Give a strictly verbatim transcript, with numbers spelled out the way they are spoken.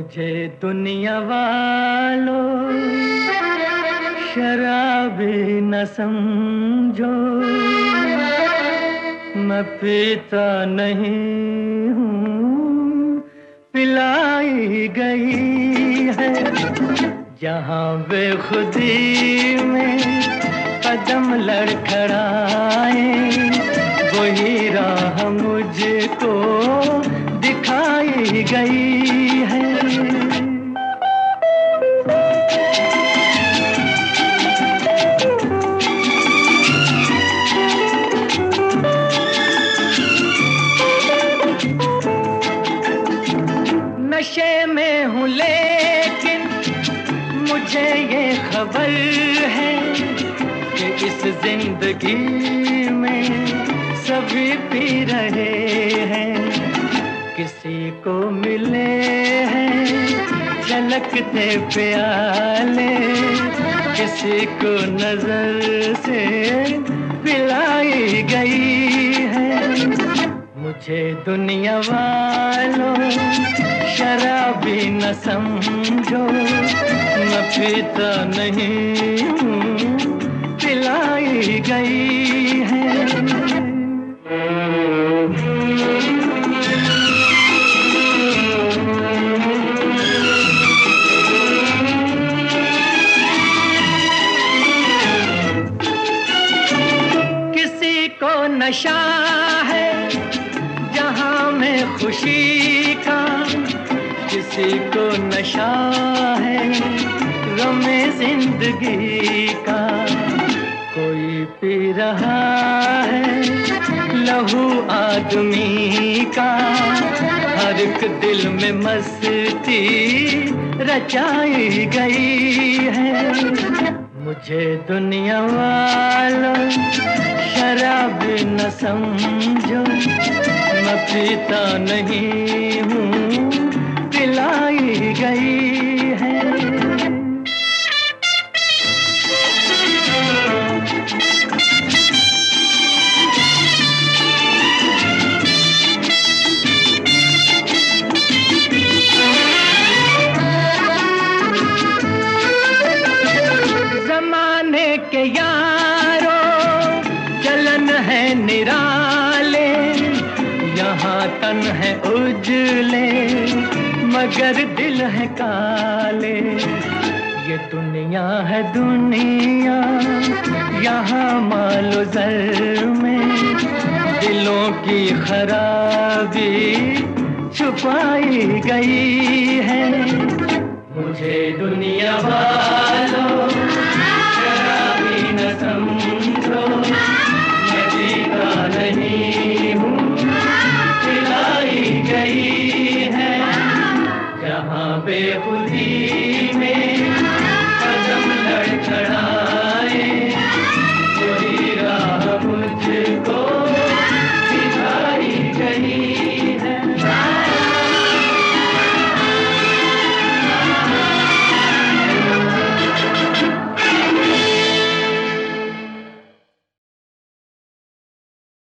मुझे दुनिया वालों शराबी न समझो, मैं पीता नहीं हूँ, पिलाई गई है। जहाँ बेखुदी में कदम लड़खड़ाए, वही राह मुझको दिखाई गई है। नशे में हूँ लेकिन मुझे ये खबर है कि इस जिंदगी में सभी पी रहे हैं। किसी को मिले हैं झलकते प्याले, किसी को नजर से पिलाई गई है। मुझे दुनिया वालों शराबी न समझो, मैं पीता नहीं हूँ, पिलाई गई है। किसी को नशा है जहाँ में खुशी का, किसी को नशा है गमे जिंदगी का। कोई पी रहा है लहू आदमी का, हर एक दिल में मस्ती रचाई गई है। मुझे दुनिया वालों शराबी न समझो, मैं पीता नहीं हूँ, पिलाई गई है। जमाने के यारों जलन है निराले, यहाँ तन है उजले मगर दिल है काले। ये दुनिया है दुनिया यहाँ मालो ज़र में, दिलों की खराबी छुपाई गई है। मुझे दुनिया वालों शराबी न समझो, मैं पीता नहीं हूँ, पिलाई गई है। जहाँ बेखुदी